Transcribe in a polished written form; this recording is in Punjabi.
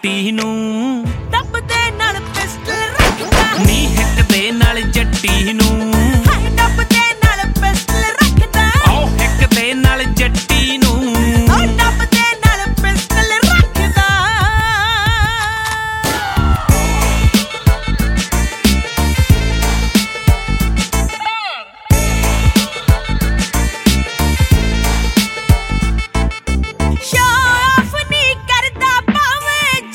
ਜੱਟੀ ਨੂੰ, ਟੱਪ ਦੇ ਨਾਲ ਪਿਸਟਲ ਰੱਖਦਾ ਨੀ ਹਿੱਕ ਦੇ ਨਾਲ ਜੱਟੀ ਨੂੰ।